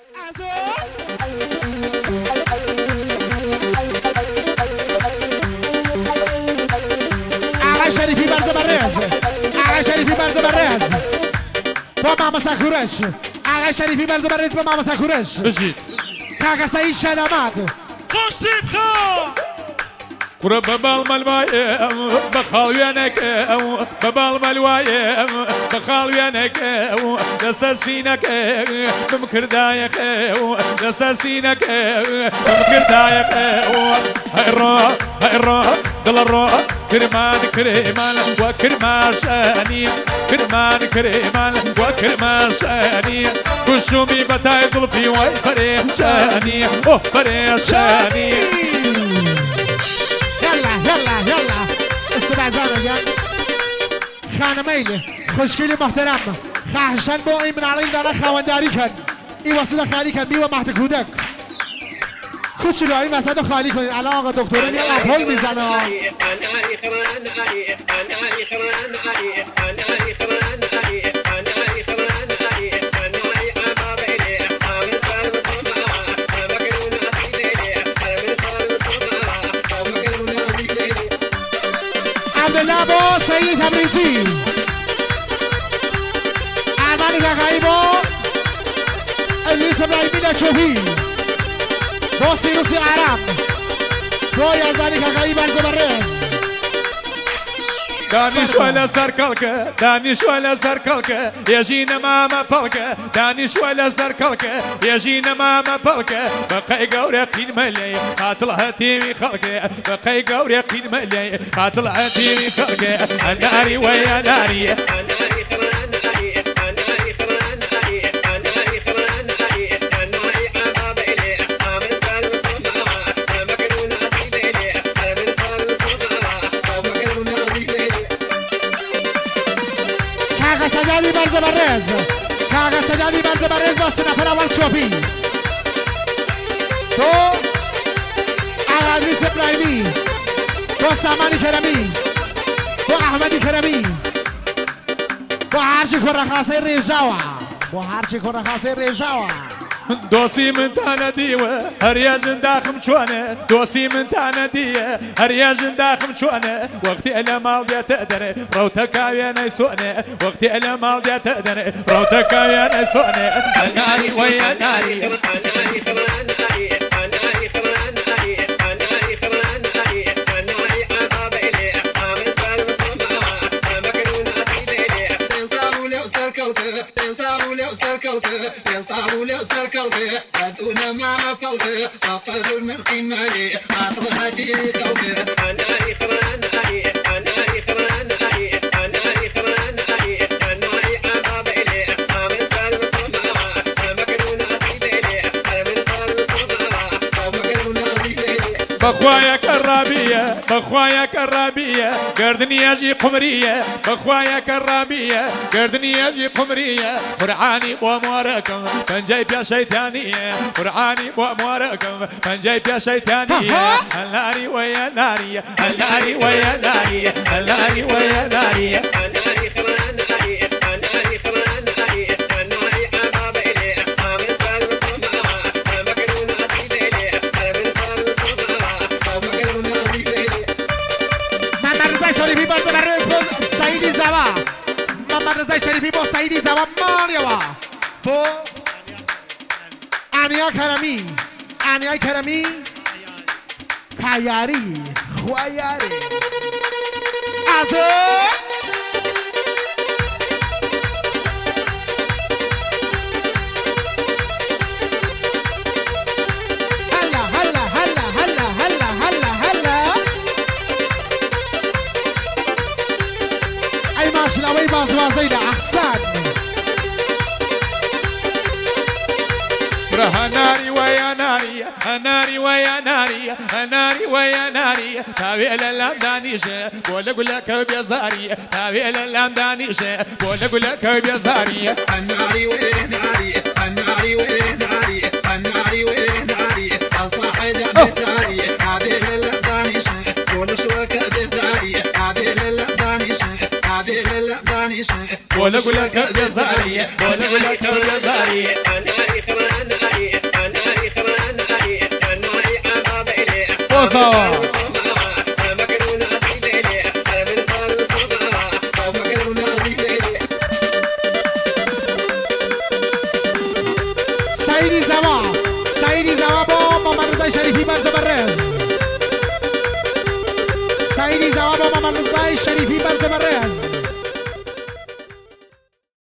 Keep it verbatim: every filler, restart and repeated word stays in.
آقای شریفی برز برز آقای شریفی برز برز با ماما سکورش آقای شریفی برز برز با ماما سکورش بشید کاکا سعید شد آمد خوش تیب خواه قرب ببال ملوايم بخالوينك ببال ملوايم بخالوينك دسر سينك بمكر دايق دسر سينك بمكر دايق هاي الروح هاي الروح دل الروح كرمان كرمان وكرمان شاني كرمان كرمان وكرمان شاني كشومي بتاي ظلفي وي فريح شاني اوه فريح شاني يلا يلا يلا استبعزانا جان خانه ميلي خوشگلی محترم خواهشن با این منالین داره خوانداری کن این واسه خالی کن بیوه مهد کودک کوچولو این وسط خالی کنید الان آقا دکتره میاد اپول میزنه عبدالله با سعید تبریزی ارمانی کاکایی با الیس ابراهیمی نشوفی با سیروسی عرب با یزدانی کاکایی برز برز دانش ولا سركلك دانش ولا سركلك يجينا ماما بلك دانش ولا سركلك يجينا ماما بلك بقي قورقين ملي قاتل هتيمي خلك بقي قورقين ملي قاتل هتيمي خلك الناري ويا ناري سجادی برز برز کاغذ سجادی برز برز با سه نفر اول چوبی تو آقا ادریس ابراهیمی تو سامانی کرمی تو احمدی کرمی تو هرچی کرخاسه ریجاوا تو هرچی کرخاسه ریجاوا دوسي من تانا ديوة هرياج داخم شوانا دوسي من تانا ديوة هرياج داخم شوانا وقتي أنا مالدي تقدر روتك ويانا يسوقنا وقتي أنا مالدي تقدر روتك ويانا يسوقنا ناري ويا ناري أدونا ما فوق أفضل من قمري أطلع جيل كوكب أنا إخوان أي أنا إخوان أي أنا إخوان أي أنا أباب إلي أمن صار مكنون أصيلي أمن صار مكنون أصيلي بخوايا كرابية بخوايا كرابية قردني يجي قمرية بخوايا كرابية قردني يجي قمرية قرعاني بواموركم من جايب يا شيطانية قرعاني بواموركم من جايب يا شيطانية الناري ويا ناري الناري ويا ناري الناري ويا ناري محمد شریفی با سعیدی زبان مانیوا با انیا کرمی انیا کرمی کیاری خویاری از هلا هلا هلا هلا هلا هلا هلا ای ماشلاوی بازوازی احسن ناري ويا ناري ناري ويا ناري ناري ويا ناري تابع للمدانيش بقول اقول لك بيزاري تابع للمدانيش بقول اقول لك بيزاري الناري ويا ناري الناري ويا ناري الناري ويا ناري الصاحب بيزاري تابع للمدانيش بقول شوك بيزاري تابع للمدانيش تابع للمدانيش بقول اقول لك بيزاري بقول اقول لك بيزاري الناري خمان ناري بوصاوة سعيدي زوا سعيدي زوا با محمد رضا شریفی برز برز سعيدي زوا با محمد رضا شریفی برز برز